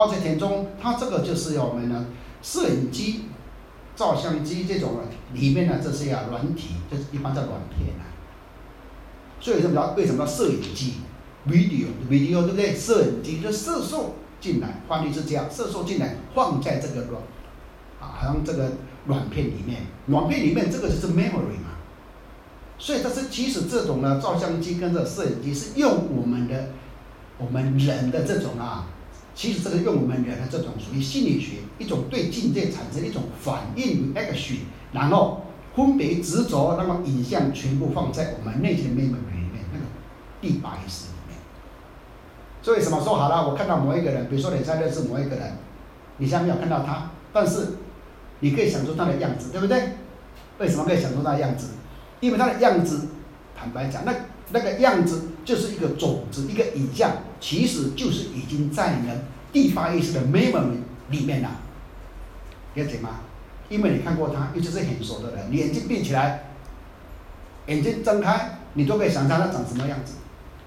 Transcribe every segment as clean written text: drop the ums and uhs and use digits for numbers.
在田中，它这个就是我们呢摄影机、照相机这种里面呢这些软体，就是一般叫软片啊。所以为什么叫摄影机 video 对不对？摄影机就射受进来，翻译是这样，射受进来放在这个好像这个软片里面，软片里面这个就是 memory 嘛。所以其实这种呢照相机跟这摄影机是用我们人的这种其实这个用我们人的这种属于心理学一种对境界产生一种反应 action， 然后分别执着，那么影像全部放在我们内心的 memory 里面，那个第八意识里面。所以什么说好了，我看到某一个人，比如说你现在认识某一个人，你现在没有看到他，但是你可以想出他的样子，对不对？为什么可以想出他的样子？因为他的样子，坦白讲，那个样子就是一个种子，一个影像，其实就是已经在你的第八意识的 memory 里面了，了解吗？因为你看过他，尤其是很熟的人，你眼睛闭起来，眼睛睁开，你都可以想象他长什么样子。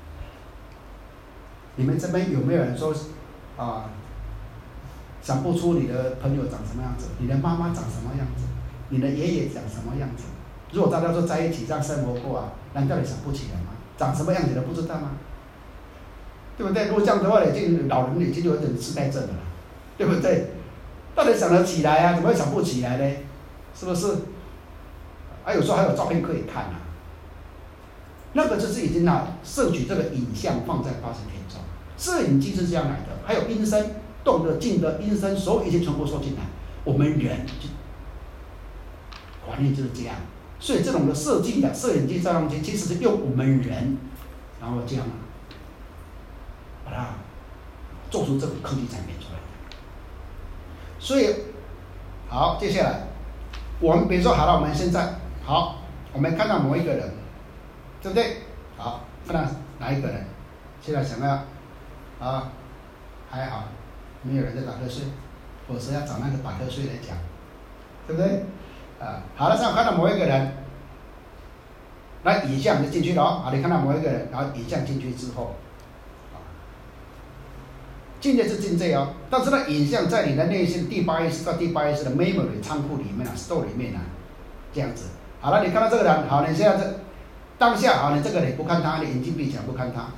你们这边有没有人说想不出你的朋友长什么样子，你的妈妈长什么样子，你的爷爷长什么样子？如果大家都在一起这样生活过难道你想不起来吗？长什么样子都不知道吗？对不对？如果这样的话，老人已经有点痴呆症了，对不对？到底想得起来怎么会想不起来呢？是不是？有时候还有照片可以看那个就是已经摄取这个影像放在八神天中，摄影机是这样来的，还有音声、动的、静的音声，所有一切全部收进来。我们人环境就是这样，所以这种的设计摄影机、照相机其实是用我们人，然后这样把它做出这个科技产品出来的。所以好，接下来我们比如说好了，我们现在好，我们看到某一个人，对不对？好，看到哪一个人？现在想要还好，没有人在打瞌睡，否则要找那个打瞌睡来讲，对不对？好了，这样看到某一个人，那影像就进去了你看到某一个人，然后影像进去之后，境界是境界但是呢，影像在你的内心第八意识到第八意识的 memory 仓库里面store 里面这样子。好了，你看到这个人，好，你现在当下你这个人不看他，你眼睛闭起来不看他，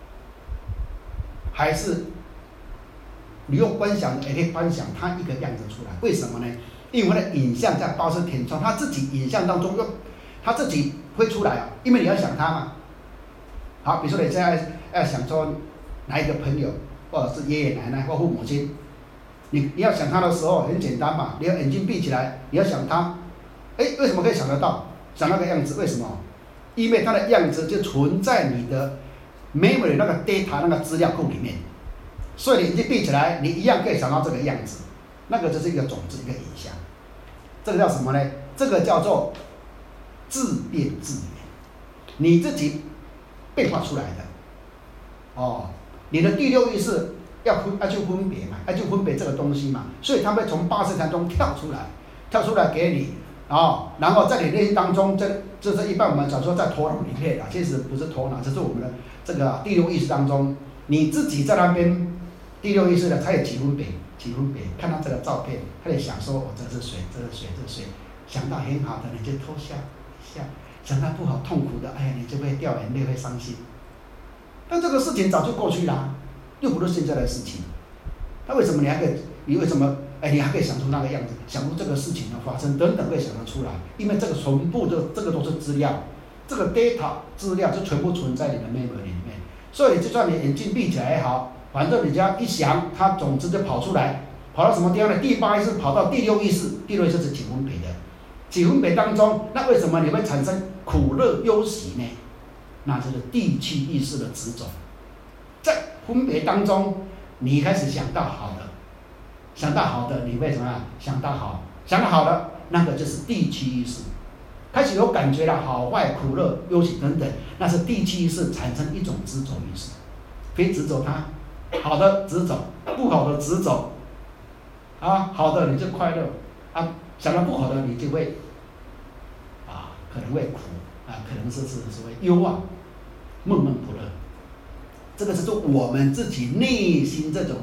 还是你用观想也可以观想他一个样子出来？为什么呢？因为呢，影像在八识田中，他自己影像当中他自己会出来因为你要想他嘛。好，比如说你现在要想说哪一个朋友，或者是爷爷奶奶或父母亲，你要想他的时候很简单嘛，你要眼睛闭起来，你要想他，为什么可以想得到？想那个样子，为什么？因为他的样子就存在你的 memory 那个 data 那个资料库里面，所以你眼睛闭起来，你一样可以想到这个样子，那个就是一个种子，一个影像。这个叫什么呢？这个叫做自变自圆，你自己变化出来的。你的第六意识要去分别嘛，要去分别这个东西嘛，所以它会从八识当中跳出来给你然后在你内心当中，这是一般我们讲说在头脑里面其实不是头脑，这是我们的这个第六意识当中，你自己在那边第六意识它有几分别，看到这个照片，他也想说这是谁，想到很好的你就偷笑，想到不好痛苦的，你就会掉眼泪，会伤心。但这个事情早就过去了，又不是现在的事情。那为什么你为什么你还可以想出那个样子，想出这个事情的发生等等可以想得出来？因为这个全部这个都是资料，这个 data 资料就全部存在你的 memory 里面。所以就算你眼睛闭起来也好，反正你只要一想，它总之就跑出来，跑到什么地方呢？第八意识跑到第六意识，第六意识是几分别的，几分别当中，那为什么你会产生苦乐忧喜呢？那就是第七意识的执着，在分别当中，你开始想到好的，你会怎么样？想到好的，那个就是第七意识，开始有感觉了，好坏、苦乐、忧喜等等，那是第七意识产生一种执着意识，可以执着它，好的执着，不好的执着，好的你就快乐，想到不好的你就会可能会苦，可能是所谓忧闷闷不乐。这个是我们自己内心这种的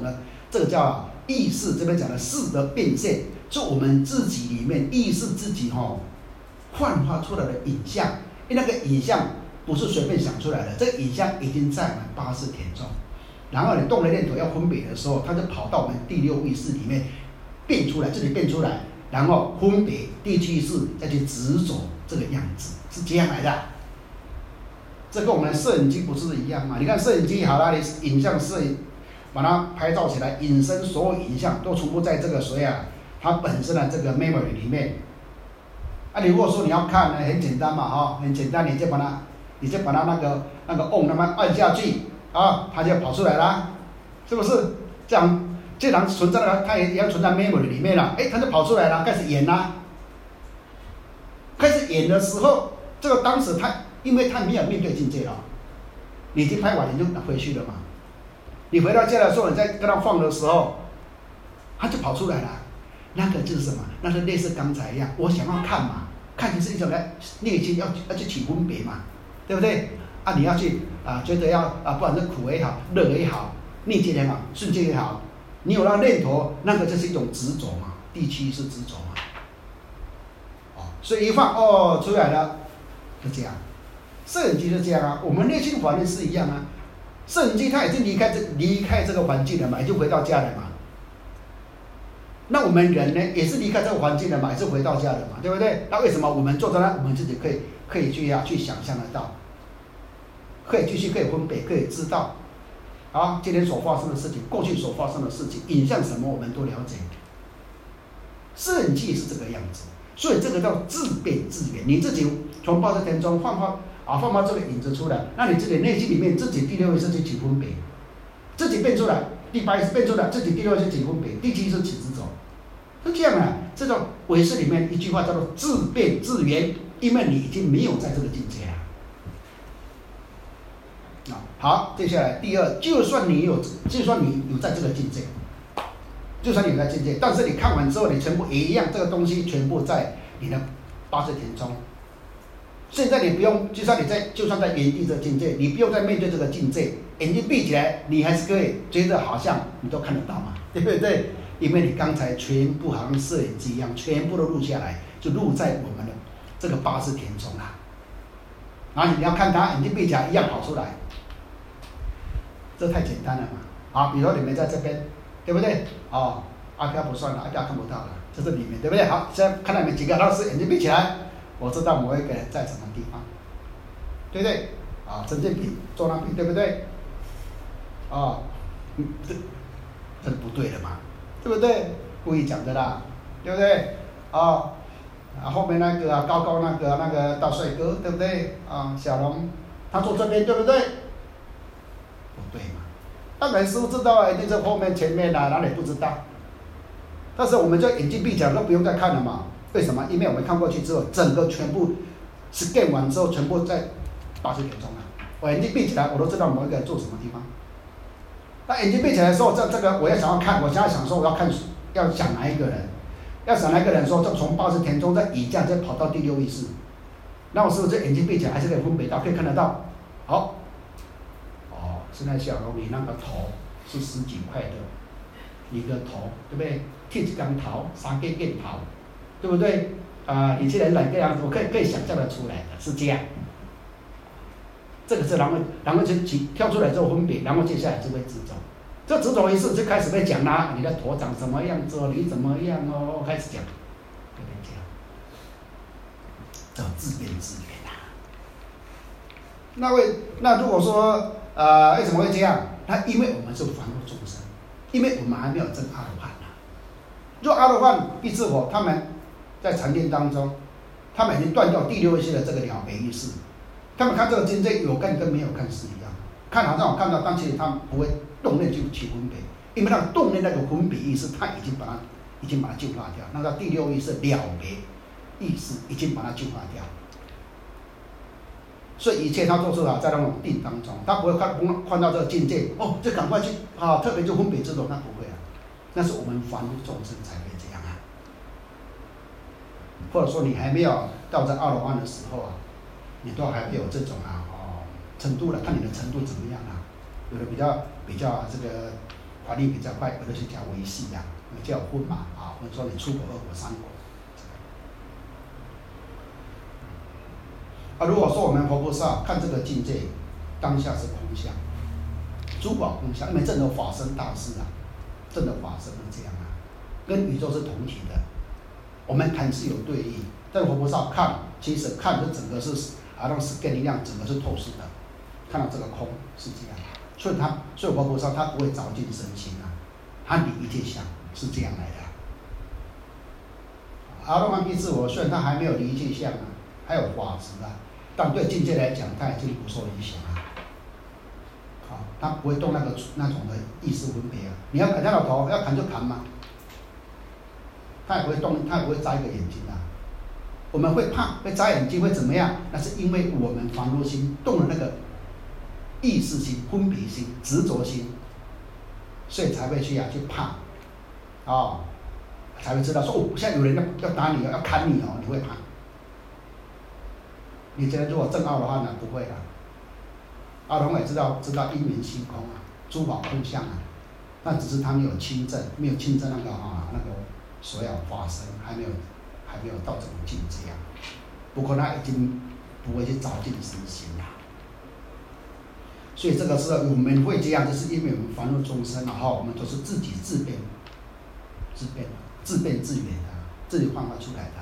这个叫意识，这边讲的识的变现，是我们自己里面意识自己幻化出来的影像，因为那个影像不是随便想出来的，这个影像已经在我们八识田中，然后你动了念头要分别的时候，它就跑到我们第六意识里面变出来，自己变出来，然后分别第七意识再去执着这个样子，是这样来的。这跟我们的摄影机不是一样吗？你看摄影机好了，你影像摄影把它拍照起来，引申所有影像都全部在这个它本身的这个 memory 里面。你如果说你要看呢，很简单嘛，很简单，你就把它那个 on 那么按下去它就跑出来啦，是不是？这样既然存在了，它也要存在 memory 里面了，它就跑出来了，开始演啦。开始演的时候，这个当时因为他没有面对境界了，你已经拍完你就回去了嘛。你回到家的时候，你再跟他放的时候，他就跑出来了。那个就是什么？那是类似刚才一样，我想要看嘛，看就是一种内心要去起分别嘛，对不对？你要去觉得要不管是苦也好，乐也好，逆境也好，顺境也好，你有那念头，那个就是一种执着嘛，第七是执着嘛。所以一放出来了，就这样。摄影机是这样啊，我们内心环境是一样啊。摄影机它已经离开这个环境了嘛，也就回到家了嘛。那我们人呢，也是离开这个环境了嘛，也是回到家了嘛，对不对？那为什么我们坐在那，我们自己可以去想象得到，可以继续可以分别，可以知道今天所发生的事情，过去所发生的事情，影像什么我们都了解。摄影机是这个样子，所以这个叫自变自圆，你自己从八识田中放发这个影子出来，那你自己内心里面自己第六意识去起分别，自己变出来，第八意识变出来，自己第六意识起分别，第七意识起执着，是这样啊。这种唯识里面一句话叫做自变自圆，因为你已经没有在这个境界了。好，接下来第二，就算你有在这个境界，就算你有在境界，但是你看完之后，你全部也一样，这个东西全部在你的八识田中。现在你不用，就算在原地这个境界，你不用再面对这个境界，眼睛闭起来，你还是可以觉得好像你都看得到嘛，对不对？因为你刚才全部好像摄影机一样，全部都录下来，就录在我们的这个八识田中啦。然后你要看它，眼睛闭起来一样跑出来，这太简单了嘛。比如说你们在这边，对不对？阿飘不算了，阿飘看不到了，这是里面，对不对？好，现在看到你们几个老师眼睛闭起来。我知道某一个人在什么地方，对不对？陈建平坐那边，对不对？这不对的嘛，对不对？故意讲的啦，对不对？后面那个高那个大帅哥，对不对？小龙他坐这边，对不对？不对嘛？当然师父知道一定是后面前面哪里不知道，但是我们就眼睛闭起来都不用再看了嘛。为什么？因为我们看过去之后，整个全部 scan 完之后，全部在八识田中了。我眼睛闭起来，我都知道某一个人坐什么地方。那眼睛闭起来的时候，这个我要想要看，我现在想说我要想哪一个人，要想哪一个人说，就从八识田中再移架，再跑到第六意识。那我是不是眼睛闭起来还是可以分别到，可以看得到？好，现在小龙你那个头是10几块的，你的头对不对？剃一根头，3根头。对不对？你既然哪个样子，我可以想象得出来的，是这样。这个是然后就跳出来之后分别，然后接下来就会执着。这执着一次就开始被讲啦，你的头长什么样子哦，你怎么样哦，开始讲，对不对？叫自变自圆那如果说为什么会这样？那因为我们是凡夫众生，因为我们还没有证阿罗汉啊。若阿罗汉、辟支佛他们在禅定当中，他们已经断掉第六意识的这个了别意识，他们看这个境界有看跟没有看是一样，看好像我看到，但其实他们不会动念就起分别，因为那个动念那个分别意识，他已经把它净化掉，那个第六意识了别意识已经把它净化掉，所以一切他都是在那种定当中，他不会看到这个境界就赶快去特别就分别执着，那不会啊，那是我们凡夫众生才会这样啊。或者说你还没有到这阿罗汉的时候你都还没有这种程度了，看你的程度怎么样有的比较这个反应比较快，有的是叫维系呀，叫荤嘛啊，或者说你出国、二国、三国。如果说我们佛菩萨看这个境界，当下是空相，诸法空相，因为正的法身大事啊，正的法身是这样啊，跟宇宙是同体的。我们看是有对应，但佛菩萨看，其实看这整个是像是跟一样，整个是透视的，看到这个空是这样，所以佛菩萨他不会着尽身心啊，他离一切相是这样来的。阿罗汉辟支佛虽然他还没有离一切相啊，还有法执啊。但对境界来讲，它已经不受影响了。好，它不会动那种的意识分别啊。你要砍他的头，要砍就砍嘛。它也不会动，它也不会眨一个眼睛啊。我们会怕，会眨眼睛，会怎么样？那是因为我们烦恼心动了那个意识心、分别心、执着心，所以才会去怕，才会知道说现在有人要打你，要砍你哦，你会怕。你觉得如果正奥的话呢，不会的。阿罗汉也知道因缘性空啊，诸法空相啊，但只是他没有亲证，那个所有法身还没有到这种境界啊。不过他已经不会去着尽身心了。所以这个是我们会这样，就是因为我们凡夫众生我们都是自己自编自圆的，自己幻化出来的。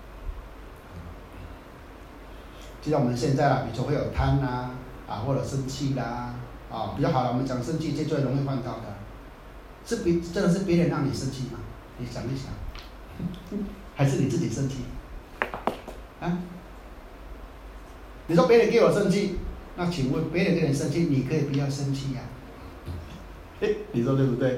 就像我们现在比如说会有贪或者生气啦比较好了，我们讲生气最容易犯到的，真的是别人让你生气吗？你想一想，还是你自己生气？你说别人给我生气，那请问别人给你生气，你可以不要生气呀？你说对不对？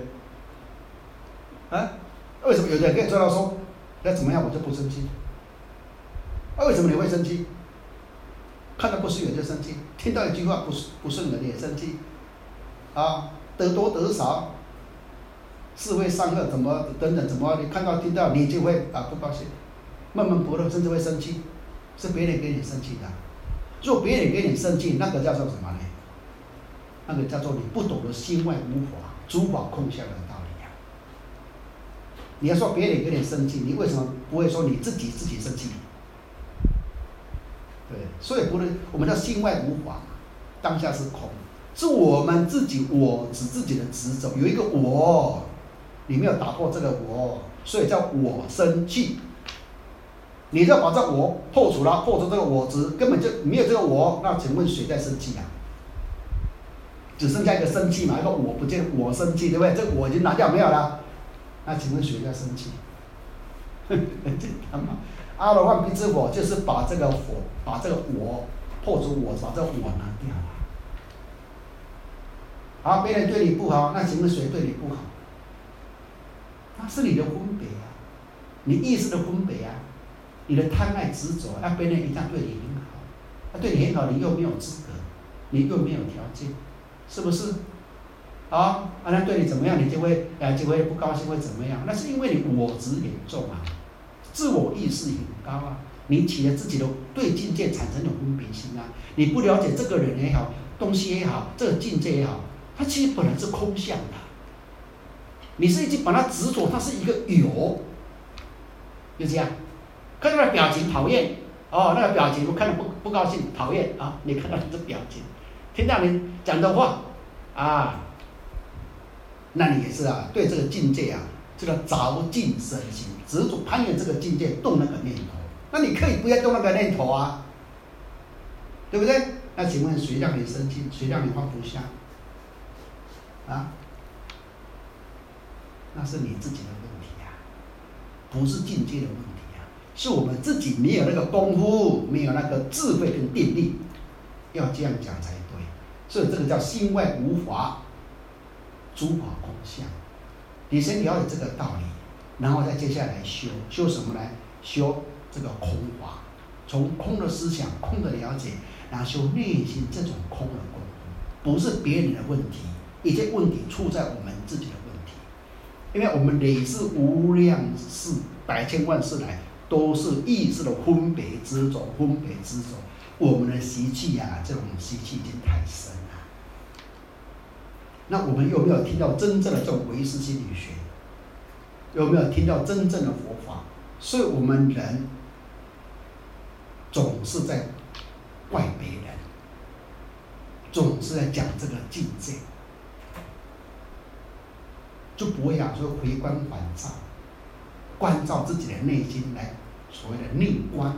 为什么有的人可以做到说，那怎么样我就不生气？为什么你会生气？看到不顺眼就生气，听到一句话不顺眼你也生气，得多得少，是非善恶怎么等等怎么，你看到听到你就会不高兴，闷闷不乐，甚至会生气，是别人给你生气的。如果别人给你生气，那个叫做什么呢？那个叫做你不懂得心外无法、诸法空相的道理啊。你要说别人给你生气，你为什么不会说你自己生气？对，所以我们叫心外无法，当下是空，是我们自己自己的执着，有一个我，你没有打破这个我，所以叫我生气。你要把这我破除了，破除这个我执，根本就没有这个我，那请问谁在生气啊？只剩下一个生气嘛，一个我不见，我生气，对不对？这我已经拿掉没有了，那请问谁在生气？很简单嘛。阿罗汉辟支佛就是把这个我破除我，把这个我拿掉了。好，别人对你不好，那请问谁对你不好？那是你的分别啊，你意识的分别啊，你的贪爱执着，别人一旦对你很好，对你很好，你又没有资格，你又没有条件，是不是？那对你怎么样，你就会不高兴，会怎么样？那是因为你我执严重啊。自我意识很高啊，你起了自己的对境界产生的分别心啊，你不了解这个人也好，东西也好，这个境界也好，它其实本来是空相的，你是已经把它执着，它是一个有，就这样，看到他的表情讨厌那个表情我看到不高兴讨厌你看到这表情，听到你讲的话那你也是对这个境界这个着尽身心，执着攀缘这个境界，动那个念头，那你可以不要动那个念头对不对？那请问谁让你生气？谁让你放不下？那是你自己的问题不是境界的问题是我们自己没有那个功夫，没有那个智慧跟定力，要这样讲才对。所以这个叫心外无法，诸法空相。你先了解这个道理，然后再接下来修什么呢？修这个空法，从空的思想、空的了解，然后修内心这种空的功夫，不是别人的问题，一切问题出在我们自己的问题。因为我们累世无量世、百千万世来，都是意识的分别执着，我们的习气这种习气已经太深了。 那我们有没有听到真正的这种唯识心理学？有没有听到真正的佛法？所以我们人总是在怪别人，总是在讲这个境界，就不会说回光返照，关照自己的内心来所谓的内观，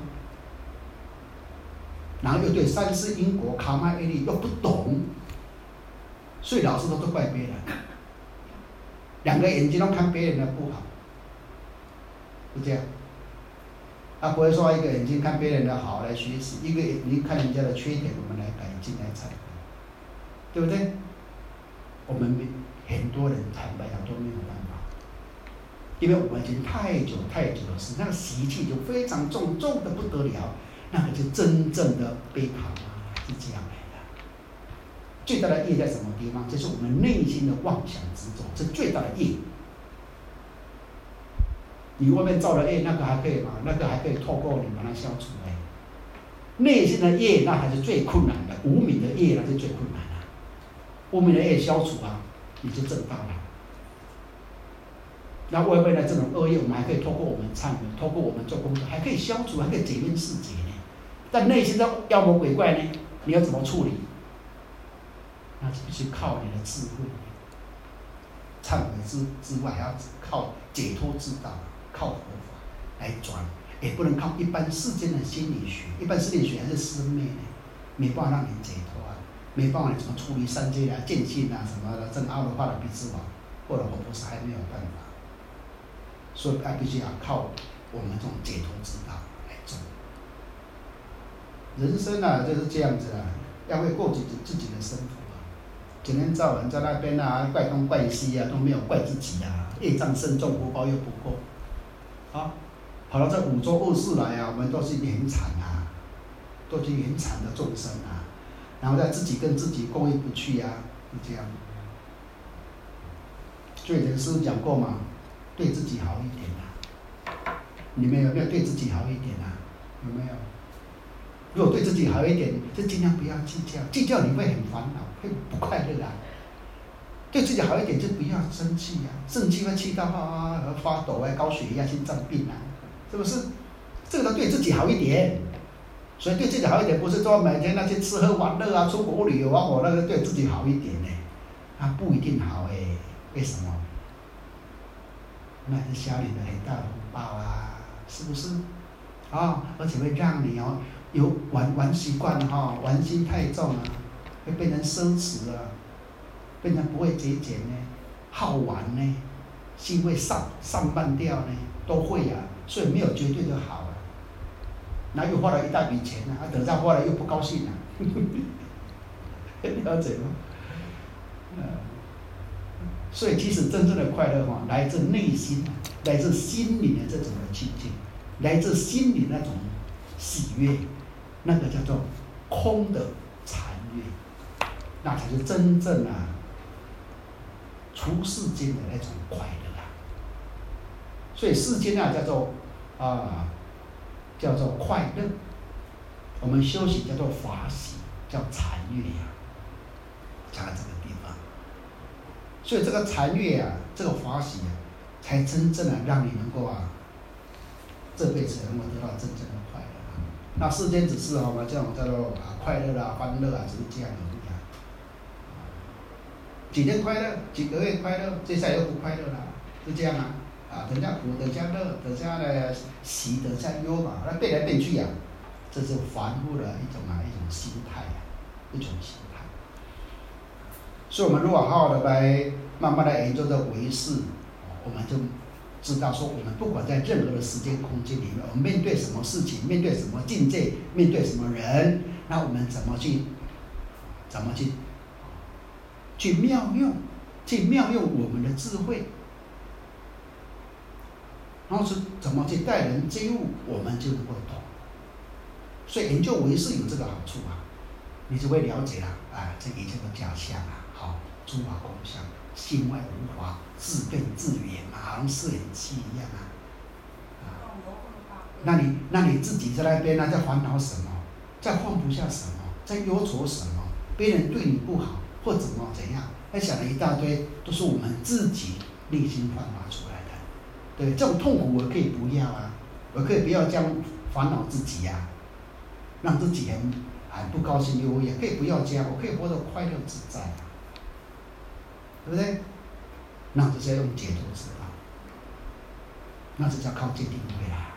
然后又对三世因果、卡玛业力又不懂，所以老是都怪别人，两个眼睛都看别人的不好，是这样。不会说一个眼睛看别人的好来学习，一个眼睛看人家的缺点，我们来改进来忏悔，对不对？我们很多人坦白讲都没有办法，因为我们已经太久的事，那个习气就非常重，重的不得了，那个就真正的悲惨啊，是这样来的。最大的业在什么地方？就是我们内心的妄想执着，是最大的业。你外面造的业，那个还可以嘛？那个还可以透过你把它消除哎。内心的业，那还是最困难的。无明的业，那是最困难的。无明的业消除啊，你就正道了。那外面的这种恶业，我们还可以透过我们忏悔，透过我们做功德，还可以消除，还可以解冤释结呢。但内心的妖魔鬼怪呢，你要怎么处理？那就必须靠你的智慧。忏悔之外，还要靠解脱之道。靠佛法来转，也不能靠一般世间的心理学。一般心理学还是生灭的，没办法让你解脱啊，没办法你怎么处理三界啊、见性啊什么的，正阿罗汉的彼之王或者活菩萨还没有办法，所以必须要靠我们这种解脱之道来做。人生啊就是这样子啊，要会过自己的生活啊，整天到晚在那边啊怪东怪西啊，都没有怪自己啊，业障深重，福报又不够。跑到这五洲恶世来啊，我们都是很惨啊，都是很惨的众生啊，然后再自己跟自己过意不去啊，就这样。所以这个师父讲过嘛，对自己好一点啊。你们有没有对自己好一点啊？有没有？如果对自己好一点，就尽量不要计较，计较你会很烦恼，会不快乐啊。对自己好一点，就不要生气啊！生气会气到发抖啊，高血压、心脏病啊，是不是？这个都对自己好一点。所以对自己好一点，不是说每天那些吃喝玩乐啊、出国旅游啊，我那个对自己好一点呢，不一定好哎。为什么？那是消你的很大的福报啊，是不是？而且会让你有玩习惯玩心太重啊，会变成奢侈啊。变成不会节俭呢，好玩呢，心会散漫掉呢，都会啊，所以没有绝对的好啊。那又花了一大笔钱啊，等下花了又不高兴啊，了解吗？所以其实真正的快乐来自内心，来自心里的这种的清净，来自心里那种喜悦，那个叫做空的禅悦，那才是真正出世间的那种快乐啊。所以世间叫做快乐，我们修行叫做法喜，叫禅悦啊，讲到这个地方。所以这个禅悦啊，这个法喜啊，才真正的让你能够这辈子能够得到真正的快乐啊。那世间只是这种叫做快乐啊、欢乐啊，只是这样而已啊。几天快乐，几个月快乐，接下来又不快乐了，就这样等下苦，等下乐，等下呢喜，等下忧嘛，那变来变去啊，这是凡夫的一种心态一种心态。所以我们如果好好的来慢慢的研究这唯识，我们就知道说，我们不管在任何的时间空间里面，我们面对什么事情，面对什么境界，面对什么人，那我们怎么去妙用我们的智慧，然后是怎么去待人接物，我们就能够懂。所以研究唯识有这个好处你就会了解了这一切的假象诸法空相，心外无法，自辩自圆好像摄影机一样那你自己在那边在烦恼什么，在放不下什么，在忧愁什么，别人对你不好或怎样， 他想了一大堆，都是我们自己内心焕发出来的。对，这种痛苦我可以不要啊，我可以不要这样烦恼自己呀，让自己很不高兴忧郁，可以不要这样，我可以活得快乐自在啊，对不对？那就是要用解脱之道，那是叫靠戒定慧啦。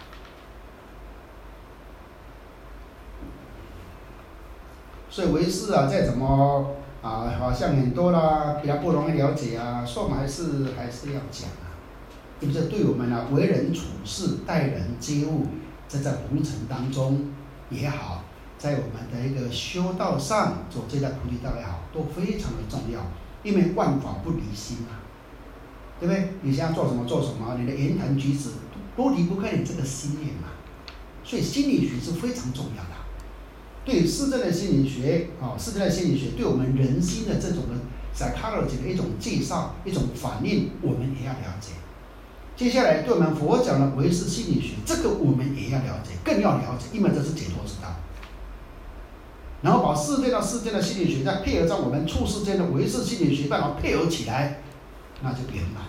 所以唯识啊，再怎么好像很多啦，比较不容易了解啊，所以我们还是要讲啊，因为这对我们为人处事、待人接物，在红尘当中也好，在我们的一个修道上走这条菩提道也好，都非常的重要，因为万法不离心啊，对不对？你现在做什么，你的言谈举止都离不开你这个心念嘛，所以心理学是非常重要的。对世间的心理学世间的心理学对我们人心的这种的 psychology 的一种介绍、一种反应，我们也要了解。接下来对我们佛讲的唯识心理学，这个我们也要了解，更要了解，因为这是解脱之道。然后把世间的心理学再配合上我们处世间的唯识心理学，办法配合起来，那就圆满了。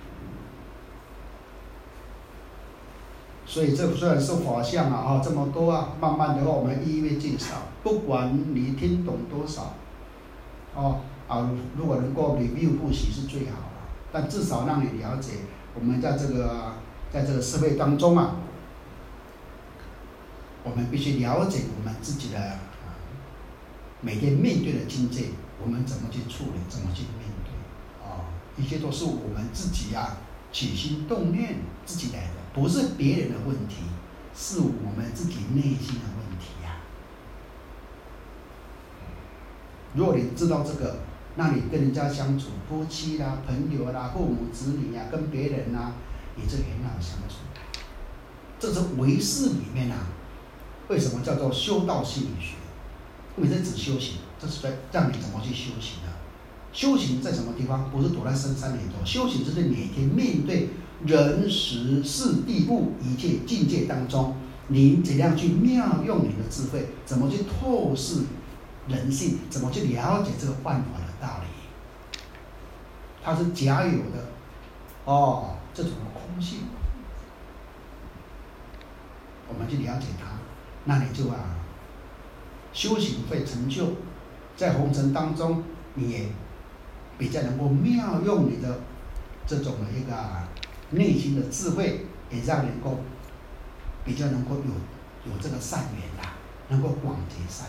所以这虽然是法相这么多啊，慢慢的我们一一介绍，不管你听懂多少，如果能够 review 复习是最好了，但至少让你了解，我们在这个社会当中啊，我们必须了解我们自己的每天面对的境界，我们怎么去处理，怎么去面对，一切都是我们自己起心动念自己来的，不是别人的问题，是我们自己内心的问题呀。如果你知道这个，那你跟人家相处，夫妻啦、朋友啦、父母子女跟别人你就很好相处。这是唯识里面为什么叫做修道心理学？因为这指修行，这是在让你怎么去修行的。修行在什么地方？不是躲在深山里头，修行就是每天面对人时事地物一切境界当中，你怎样去妙用你的智慧，怎么去透视人性，怎么去了解这个万法的道理。它是假有的这种空性，我们去了解它，那你就修行会成就，在红尘当中你也比较能够妙用你的这种的一个内心的智慧，也让你能够比较能够有这个善缘能够广结善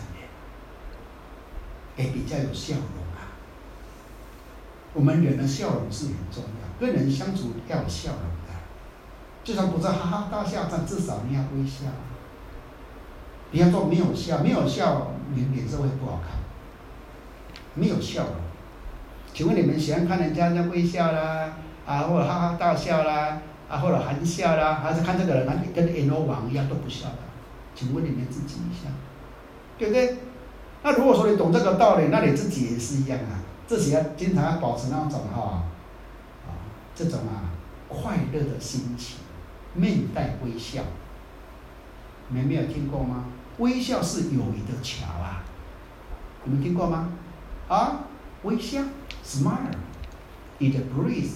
缘，也比较有笑容我们人的笑容是很重要，跟人相处要有笑容的，就算不是哈哈大笑，但至少你要微笑。不要说没有笑，你脸色会不好看。没有笑容，请问你们喜欢看人家微笑啦，或者哈哈大笑啦，或者含笑啦，还是看这个人跟阎罗王一样都不笑的？请问你们自己一下，对不对？那如果说你懂这个道理，那你自己也是一样自己要经常要保持那种这种快乐的心情，面带微笑。你们没有听过吗？微笑是友谊的桥你们听过吗？微笑 ，smile is the breeze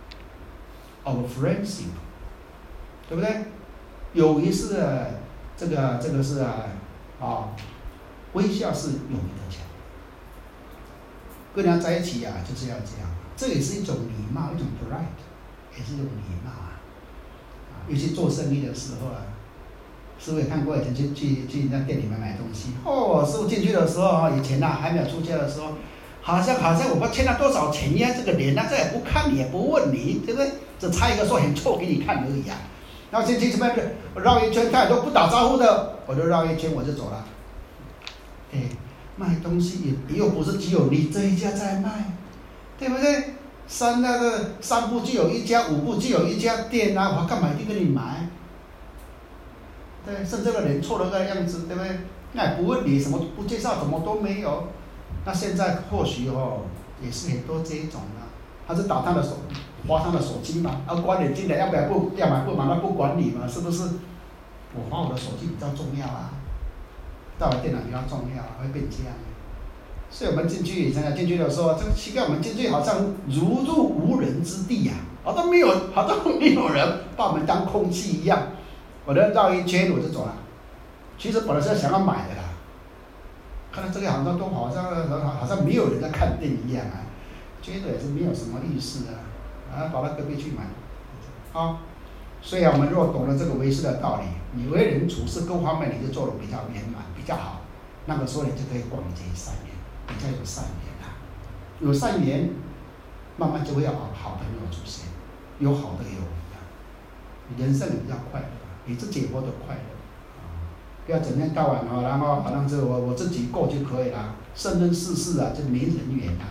of friendship， 对不对？友谊是这个是微笑是友谊的桥。跟人家在一起就是要这样，这也是一种礼貌，一种 polite， 也是一种礼貌尤其做生意的时候师傅也看过，以前去人家店里面买东西，师傅进去的时候以前还没有出家的时候，好像我不欠他多少钱呀，这个脸这也不看你也不问你，对不对？只差一个说很臭给你看而已然后进去什么绕一圈，他也都不打招呼的，我就绕一圈我就走了。卖东西又不是只有你这一家在卖，对不对？三步就有一家，五步就有一家店我干嘛一定跟你买？对，甚至这个人错了个样子，对不对？那也不问你什么，不介绍，什么都没有。那现在或许也是很多这一种他是划他的手机嘛，管你进来要买不买，他不管你嘛，是不是？我划我的手机比较重要到了电脑比较重要会变这样。 所以我们进去的时候，这个奇怪，我们进去好像如入无人之地呀、好像没有人把我们当空气一样。我就绕一圈我就走了。其实本来是想要买的啦，看到这个好像都好像没有人在看店一样啊，觉得也是没有什么意思啊，跑到隔壁去买。所以我们如果懂得这个为师的道理，你为人处事各方面你就做得比较圆满，比较好。那个时候你就可以广结善缘，比较有善缘啊。有善缘，慢慢就会有好朋友出现，有好的友谊啊，你人生比较快乐，你自己也活得快乐。不要整天到晚然后好像是我自己过就可以了，生生世世啊就没人缘啊。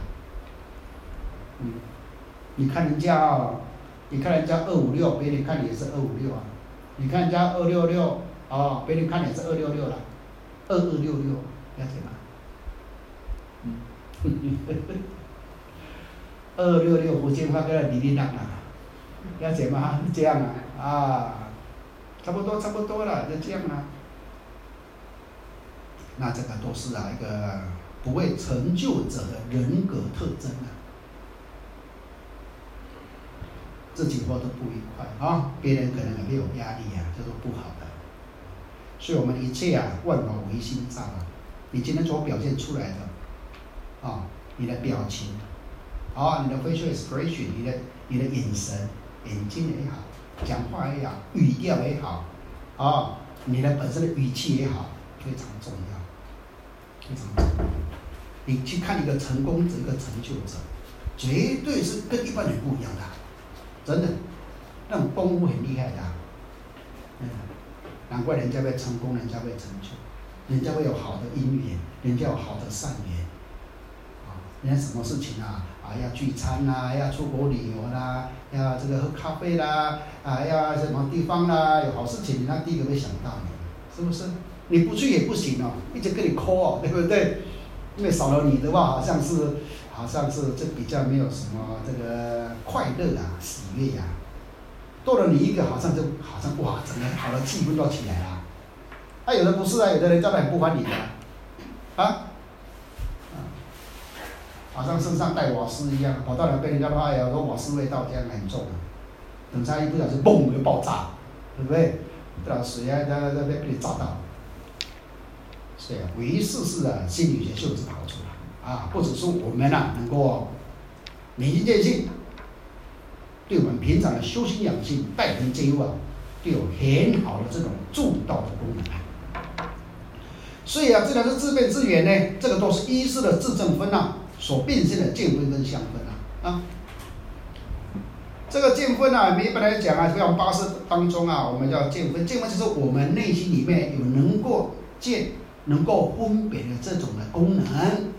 你看人家256，别人看你也是256啊。你看人家266别人看你也是266了，2266，了解吗？266福建话跟他哩哩啦啦，了解吗？这样差不多了，就这样啊。那这个都是一个不为成就者的人格特征啊。自己活得不愉快别人可能也没有压力这都不好的。所以我们一切万法唯心造你今天所表现出来的你的表情你的 facial expression， 你的眼神，眼睛也好，讲话也好，语调也好你的本身的语气也好，非常重要，非常重要。你去看一个成功者，一个成就者，绝对是跟一般人不一样的。真的，那种功夫很厉害的难怪人家会成功，人家会成就，人家会有好的姻缘，人家有好的善缘人家什么事情要聚餐啦，要出国旅游啦，要这个喝咖啡啦要什么地方啦，有好事情，人家第一个会想到你，是不是？你不去也不行一直跟你 call 对不对？因为少了你的话，好像是这比较没有什么这个快乐喜悦多了你一个，好像哇，整个好的气氛都起来了。有的不是有的人照样不还你的好像身上带瓦斯一样，跑到了被人家说有瓦斯味道，这样很重等下一不小心嘣就爆炸，对不对？水被你炸到。所以唯识是心理学秀质跑出来不只是我们能够明心见性，对我们平常的修心养性、待人接物都有很好的这种助道的功能所以这两个自变自圆呢，这个都是依识的自证分所变现的见分跟相分这个见分一般来讲就像八识当中我们叫见分，见分就是我们内心里面有能够见、能够分别的这种的功能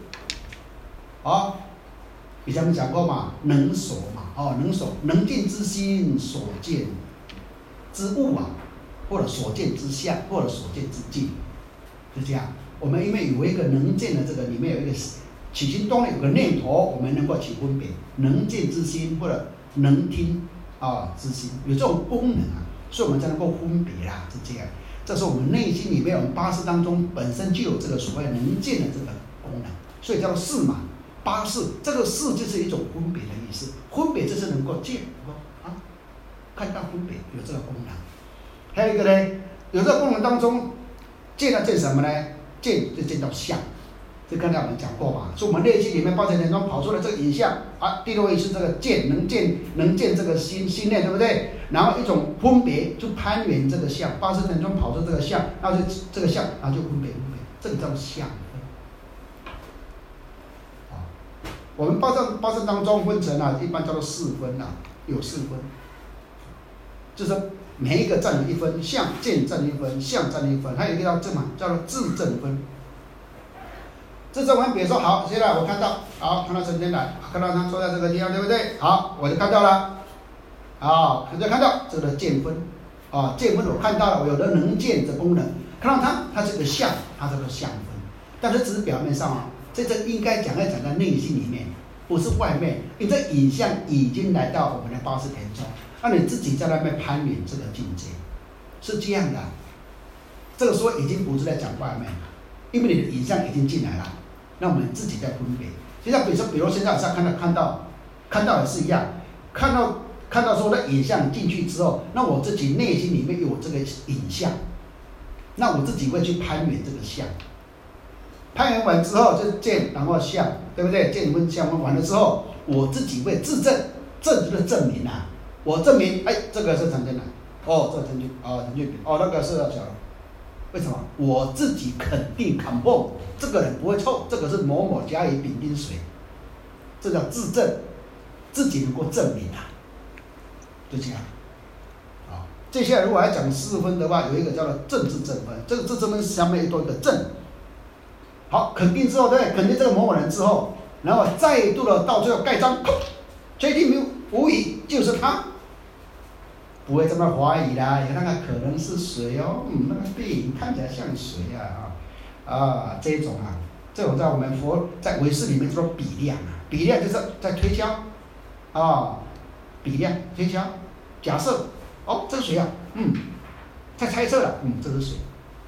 以前我们讲过嘛，能所能所，能见之心，所见之物或者所见之相，或者所见之境，就这样。我们因为有一个能见的这个里面有一个起心动念，有个念头，我们能够去分别能见之心或者能听之心，有这种功能所以我们才能够分别是这样。这是我们内心里面，我们八识当中本身就有这个所谓能见的这个功能，所以叫做识嘛。八识这个识就是一种分别的意思，分别就是能够见，看到分别有这个功能。还有一个呢，有这个功能当中，见什么呢？见就见到相，这刚才我们讲过嘛，所以我们内心里面八识田中跑出来这个影像第六意识这个见能见这个心念，对不对？然后一种分别就攀缘这个相，八识田中跑出这个相，然后就这个相，然后就分别，这个叫做相分。我们八识当中分成一般叫做四分有四分，就是每一个占有一分，相见占一分，相占一分，还有一个叫做自证分。自证分，比如说好，现在我看到陈天来，看到他坐在这个地方，对不对？好，我就看到了，我就看到这个见分，见分我看到了，我有了能见的功能，看到它是个相，它是个相分，但是只是表面上这应该讲在内心里面，不是外面。因为这影像已经来到我们的八识田中，你自己在那边攀缘这个境界，是这样的。这个时候已经不是在讲外面了，因为你的影像已经进来了， 那我们自己在分别。就像比如现在看到也是一样，看到说那影像进去之后，那我自己内心里面有这个影像，那我自己会去攀缘这个相。攀缘完之后就是见，然后相，对不对？见分相分完了之后，我自己会自证，证就是证明啊。我证明，哎，这个是陈建南，哦，这个陈俊炳，哦，那个是小龙。为什么？我自己肯定confirm，这个人不会错，这个是某某甲乙丙丁水，这叫自证，自己能够证明啊，就这样。啊，接下来如果来讲四分的话，有一个叫做正字正分，这个字正分下面多一个正。好，肯定之后，对不对？肯定这个某某人之后，然后再度的到最后盖章，确定无疑就是他，不会这么怀疑啦。有那个可能是水哦，那个背影看起来像水这种这种在我们在唯识里面叫做比量啊，比量就是在推敲比量推敲，假设哦，这是水啊，在猜测了，这是水。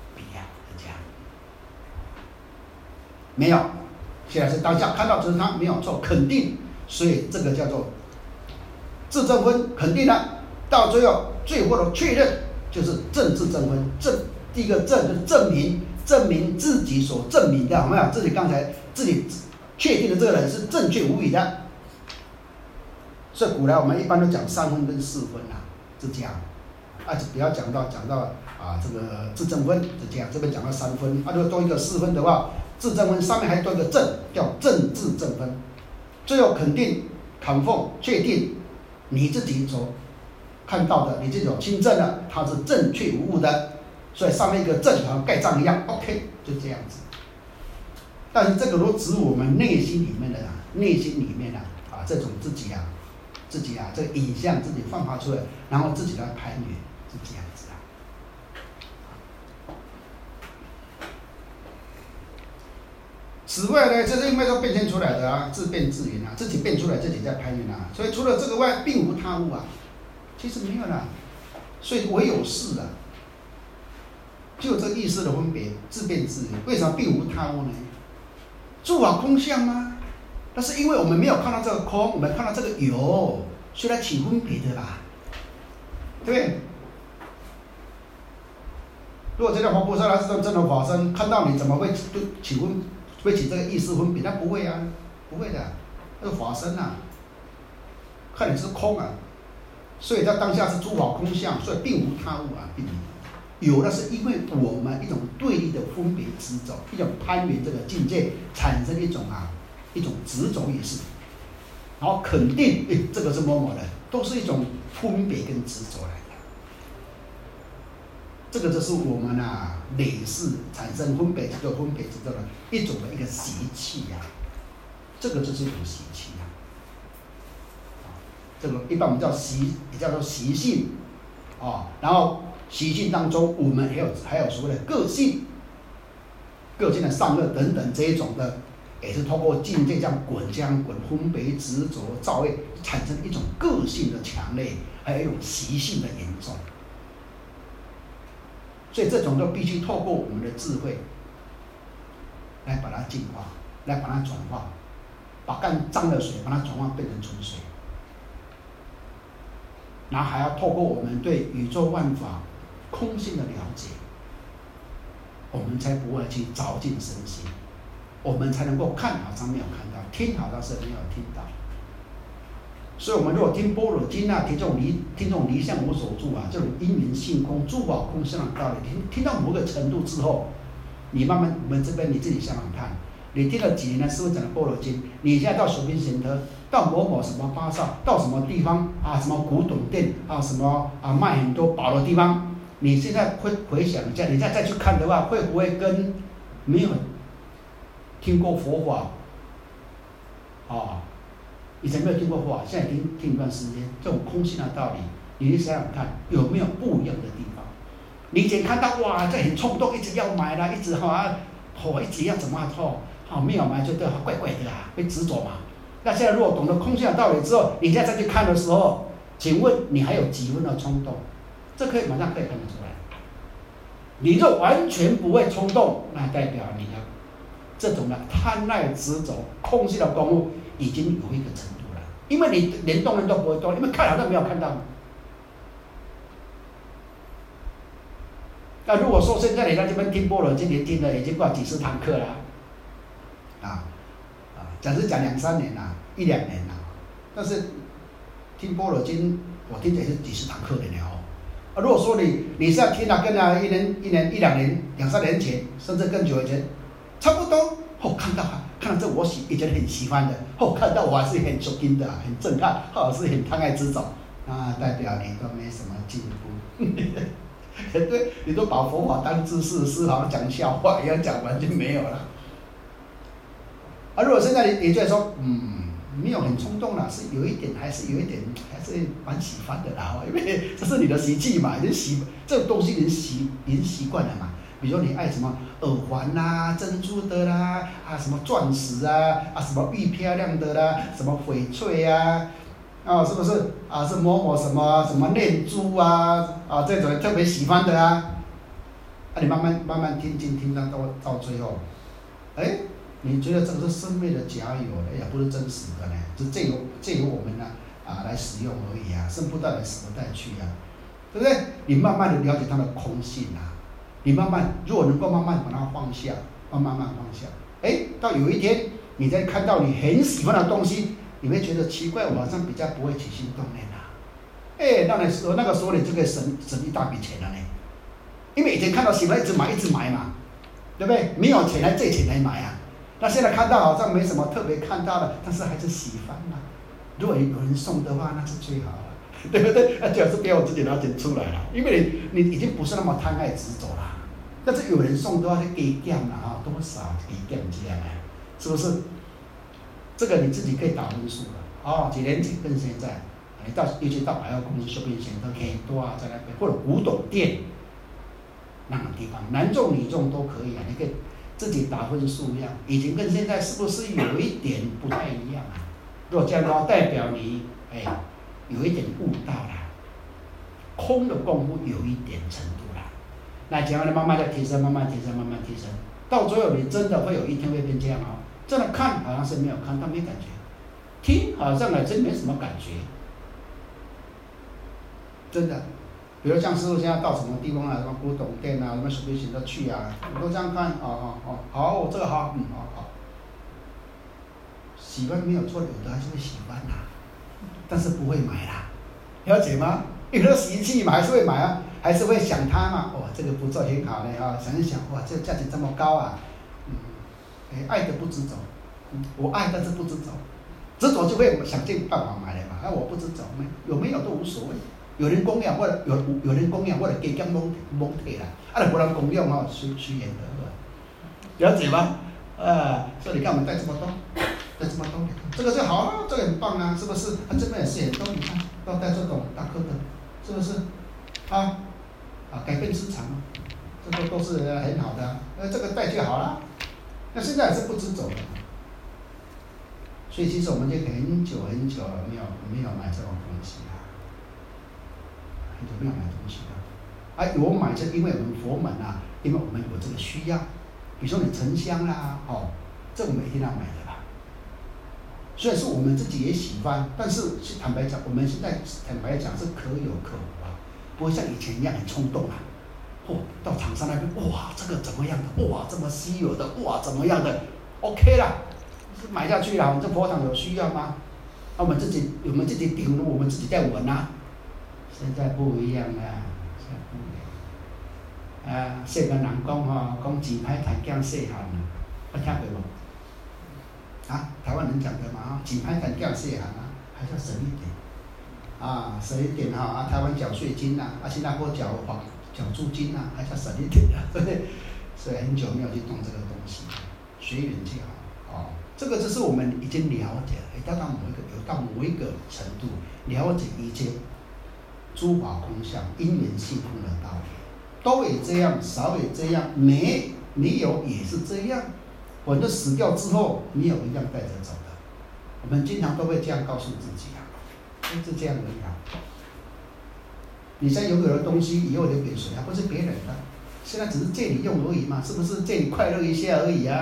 没有，现在是当下看到只是他没有错，肯定，所以这个叫做自证分，肯定了，到最后的确认就是正自证分。第一个证就是证明自己所证明的，有没有？自己刚才自己确定的这个人是正确无疑的。所以古来我们一般都讲三分跟四分是这样，不要讲到这个自证分是这样，这边讲到三分，如果多一个四分的话。自证分上面还多一个正，叫正自证分。最后肯定、confirm、确定你自己所看到的，你自己所亲证的，它是正确无误的。所以上面一个正，好像盖章一样 ，OK， 就这样子。但是这个都指我们内心里面的这种自己这个影像自己放发出来，然后自己来攀缘，是这样子。此外呢，这是因为都变现出来的自变自圆自己变出来，自己在攀缘所以除了这个外，并无他物其实没有啦。所以唯有是就这意识的分别，自变自圆。为什么并无他物呢？诸法空相吗？那是因为我们没有看到这个空，我们看到这个有，所以来起分别的啦，对不对？如果这条活菩萨他是真的法身，看到你怎么会起这个意识分别？那不会不会的，那是法身看你是空所以在当下是诸法空相，所以并无他物并没有。有的是因为我们一种对立的分别执着，一种攀缘这个境界产生一种执着也是，然后肯定这个是某某人，都是一种分别跟执着来的。这个就是我们累世产生分别执着的一种的一个习气这个就是一种习气这个一般我们也叫做习性然后习性当中我们还有所谓的个性的善恶等等这一种的，也是通过境界这样滚分别执着造业，产生一种个性的强烈，还有一种习性的严重。所以这种就必须透过我们的智慧来把它净化，来把它转化，把干脏的水把它转化变成纯水，然后还要透过我们对宇宙万法空性的了解，我们才不会去着进身心，我们才能够看好像没有看到，听好像是没有听到。所以我们如果听般若经听这种离相无所住这种因缘性空诸法空相的道理，听到某个程度之后，你慢慢我们这边你自己想想看，你听了几年的师父讲的般若经，你现在到水滨贤德，到某某什么巴萨，到什么地方什么古董店什么卖很多宝的地方，你现在会回想一下，你再去看的话，会不会跟没有听过佛法以前没有听过佛法，现在听一段时间，这种空性的道理，你去想想看有没有不一样的地方？你以前看到这很冲动，一直要买啦，一直一直要怎么没有买就对怪怪的会执着嘛。那现在如果懂得空性的道理之后，你现在再去看的时候，请问你还有几分的冲动？这马上可以看得出来。你若完全不会冲动，那代表这种的贪爱执着、空性的功夫已经有一个程度了，因为你连动人都不会动，因为看好像没有看到。那如果说现在你在这边听般若经，你听了已经过几十堂课了，讲是讲2-3年啦，1-2年啦，但是听般若经，我听的也是几十堂课的了哦。如果说你是要听跟1年、1-2年、2-3年前，甚至更久以前，差不多看到这我以前很喜欢的，看到我还是很受惊的，很震撼，是很贪爱执着，代表你都没什么进步。对，你都把佛法当知识，是好像讲笑话一样讲完就没有了。如果现在你觉得说，没有很冲动了，是有一点，还是蛮喜欢的啦，因为这是你的习气嘛，这种东西已经习惯了嘛。比如说你爱什么耳环啦、珍珠的啦，什么钻石啊，什么玉漂亮的啦，什么翡翠啊。是不是是某什么念珠这种特别喜欢的你慢慢听到最后，你觉得这个是生命的假有也不是真实的呢，是借由我们来使用而已生不带来死不带去对不对？你慢慢的了解它的空性你如果能够慢慢把它放下，慢慢放下，到有一天你在看到你很喜欢的东西。你会觉得奇怪，我好像比较不会起心动念那个时候你就可以省一大笔钱了呢，因为以前看到喜欢一直买嘛，对不对？没有钱还借钱来买那现在看到好像没什么特别看到的，但是还是喜欢如果有人送的话，那是最好了，对不对？最好是不要我自己拿钱出来了，因为你已经不是那么贪爱执着了。但是有人送的话，就给减了多少给减这样是不是？这个你自己可以打分数的几年前跟现在，尤其到百货公司、shopping center很多在那边，或者古董店那个地方，男众女众都可以你可以自己打分数量。以前跟现在是不是有一点不太一样如果这样的话，代表你有一点悟到了，空的功夫有一点程度了。那这样慢慢的提升，慢慢提升，到最后你真的会有一天会变这样真的看好像是没有看到没感觉，听好像还真没什么感觉，真的。比如像师傅现在到什么地方什么古董店什么随便选择去我都这样看好，这个好，好，喜欢没有错，有的还是会喜欢但是不会买了解吗？有的习气嘛，还是会买还是会想它嘛，这个不错很好的想一想这个价钱这么高爱的不执着，我爱但是不执着，执着就会想尽办法买来嘛。我不执着，有没有都无所谓。有人供养或者有人供养或者给姜蒙退了，不然供养随缘的，了解吗？所以你看我们带这么多，这个就好了，这个很棒是不是？这边也是很多，你看要带这种大颗的，是不是？改变市场这个都是很好的这个带就好了。那现在还是不执着的，所以其实我们就很久没有买这种东西很久没有买东西了。有买是因为我们佛门因为我们有这个需要，比如说你沉香这我们一定要买的啦。虽然说我们自己也喜欢，但是坦白讲，我们现在坦白讲是可有可无不会像以前一样很冲动到厂商那边，这个怎么样的？这么稀有的，怎么样的 ？OK 啦，买下去了。我们这佛堂有需要吗？我们自己顶，我们自己在闻现在不一样了，细个人讲钱歹赚囝细汉听过无？台湾人讲的嘛，钱歹赚囝细汉还是要省一点省一点台湾缴税金新加坡缴租金还是要省一点对不对？所以很久没有去动这个东西，随缘就好这个就是我们已经了解了，到某一个程度，了解一切诸法空相、因缘性空的道理，多也这样，少也这样，没有也是这样。反正死掉之后，没有一样带着走的。我们经常都会这样告诉自己就是这样而已你现在拥有的东西，以后留给谁不是别人的，现在只是借你用而已嘛，是不是？借你快乐一下而已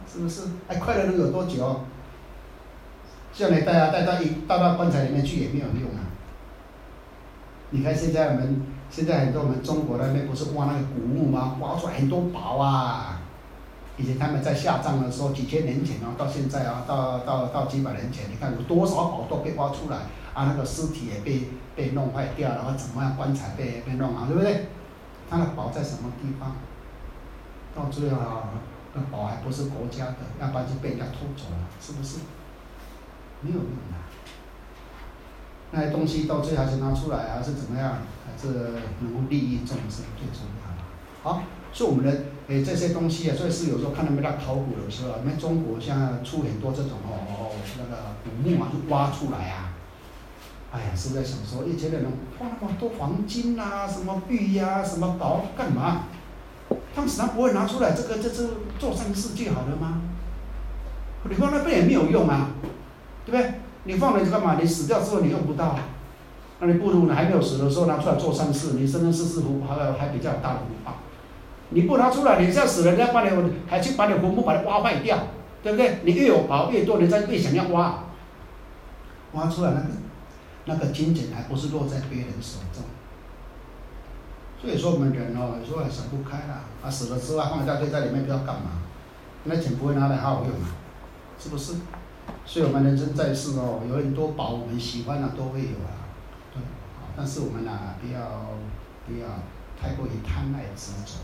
是不是？哎，快乐能有多久？叫你带到棺材里面去也没有用啊！你看现在很多我们中国那边不是挖那个古墓吗？挖出来很多宝啊！以前他们在下葬的时候，几千年前到现在到几百年前，你看有多少宝都被挖出来啊！那个尸体也被弄坏掉了，然后怎么样棺材被弄好，对不对？他的宝在什么地方？到最后那宝还不是国家的，要不然就被人家偷走了，是不是？没有用的。那些东西到最后还是拿出来，还是怎么样？还是能够利益众生最重要的。好，所以我们的这些东西啊，所以是有时候看他们在考古的时候，我们中国现在出很多这种那个古墓啊，就挖出来啊。哎呀，实在想说，以前的人挖那么多黄金啊，什么玉呀、什么宝干嘛？当时他不会拿出来，这是做善事就好了吗？你放那边也没有用啊，对不对？你放了干嘛？你死掉之后你用不到，那你不如你还没有死的时候拿出来做善事，你生生世世还比较有大的福报。你不拿出来，你这样死了，人家还去把你坟墓把它挖坏掉，对不对？你越有宝越多，你再越想要挖出来那个金钱还不是落在别人手中。所以说我们人有时候也想不开啦，死了之后放一大堆在里面不知道干嘛，那钱不会拿来好好用啊，是不是？所以我们人生在世有很多宝我们喜欢的都会有啊，对，但是我们不要太过于贪爱执着，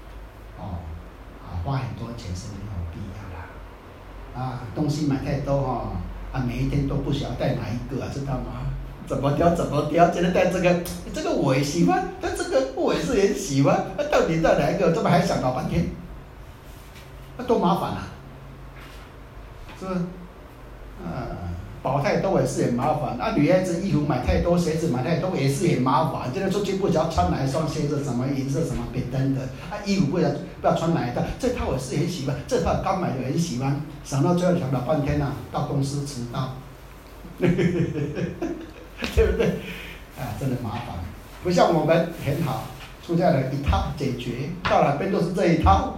花很多钱是没有必要啦，东西买太多每一天都不晓得带哪一个知道吗？怎么挑，今天带这个我也喜欢，但这个我也是很喜欢，到底带哪一个？这么还想老半天，那多麻烦啊，是不是？宝太多也是很麻烦，女孩子衣服买太多，鞋子买太多也是很麻烦。今天出去不知道穿哪一双鞋子，什么颜色，什么别灯的，衣服不知道穿哪一套，这套我是很喜欢，这套刚买的很喜欢，想到最后想了半天到公司迟到，对不对？真的麻烦，不像我们很好，出家人一套解决，到哪边都是这一套，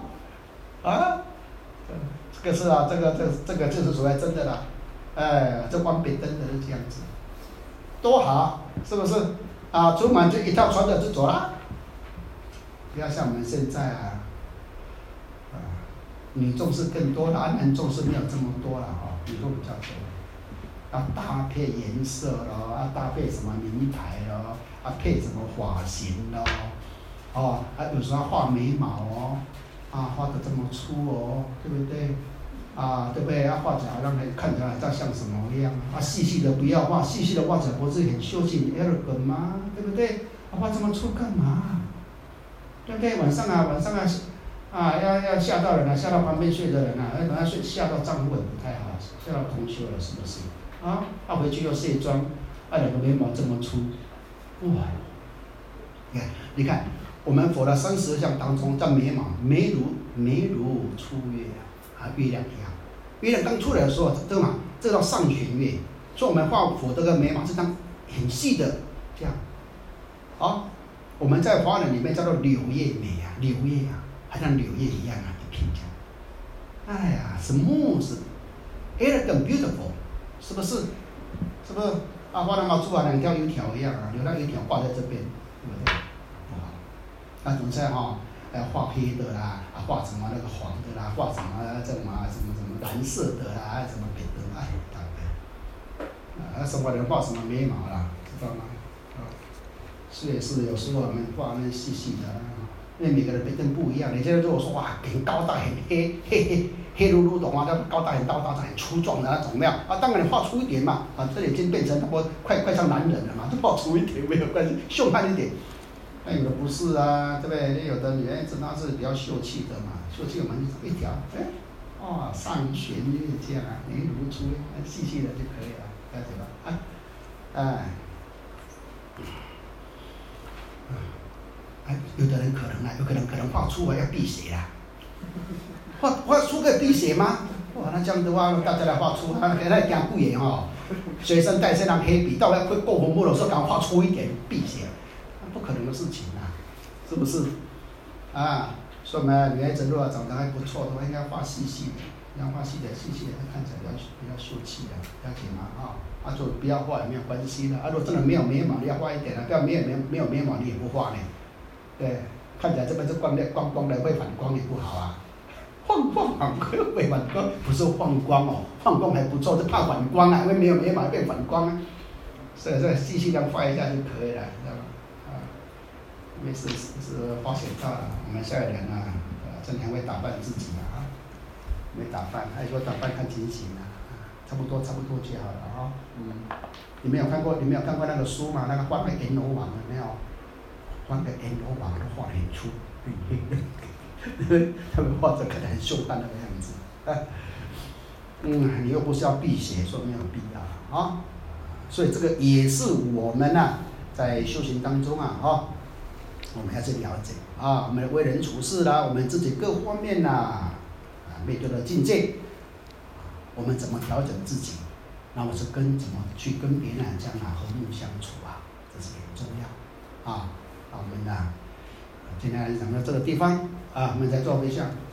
这个是这个就是属于真的啦。这光别灯的是这样子，多好，是不是？出门就一套穿着就走了，不要像我们现在女众是更多了，男众是没有这么多了女众比较多，要搭配颜色咯，搭配什么名牌咯，配什么发型咯，有时候画眉毛画得这么粗对不对？对不对？要画起来让人看起来像什么一样细细的不要画，细细的画起来不是很秀气 elegant 吗？对不对？画这么粗干嘛？对不对？晚上要吓到人吓到旁边睡的人等下吓到丈夫也不太好，吓到同修了是不是？回去又卸妆，两个眉毛这么粗，哇！你看我们佛的32相当中叫眉毛，眉如初月月亮一样，月亮刚出来的时候，这叫上弦月，所以我们画佛这个眉毛是当很细的这样。我们在华人里面叫做柳叶眉柳叶还像柳叶一样一片这样。哎呀 ，smooth， elegant beautiful， 是不是？是不是？画那么粗2条油条一样留那油条挂在这边，对不对？不好。总之画黑的啦，画什么那个黄的啦，画什么蓝色的啦，什么别的什么人画什么眉毛啦，知道吗？是也是，有时候我们画那细细的，因为每个人别针不一样。你现在如果说很高大很黑黑噜噜的话，那高大很粗壮的那种没有当然你画粗一点嘛这里已经变成快像男人了嘛，就画粗一点没有关系，凶悍一点。那有的不是对不对？有的女孩子她是比较秀气的嘛，秀气我们就一条，上弦月这样眉如初月，细细的就可以了，了解吧？有的人可能画出要辟邪啦，画出可以辟邪吗？那这样的话，大家来画出，那讲贵耶随身带这张黑笔，到要过红布的时候，赶快画粗一点辟邪，不可能的事情是不是？所以我们女孩子如果长得还不错的话，应该画细细的， 要画细的，细的，看起来比较秀气的，了解吗？就不要画也没有关系的。如果真的没有眉毛，你要画一点不要没有眉毛你也不画呢。对，看起来这边是光的会反光也不好啊。放光会反光，不是放光哦，放光还不错，是怕反光啊，因为没有眉毛变反光啊。所以这个细这样画一下就可以了，知道吗？因为是花显照了，我们下一年真的会打扮自己没打扮，还说打扮看情形差不多就好了你没有看过那个书吗？那个画个阎罗王有没有？画个阎罗王都画得很粗，他们画着可能很凶悍那个样子你又不是要辟邪，说没有必要所以这个也是我们在修行当中我们要去了解我们的为人处事啦，我们自己各方面面对的境界，我们怎么调整自己，然后是怎么去跟别人这样和睦相处这是很重要我们今天讲到这个地方我们再做回向。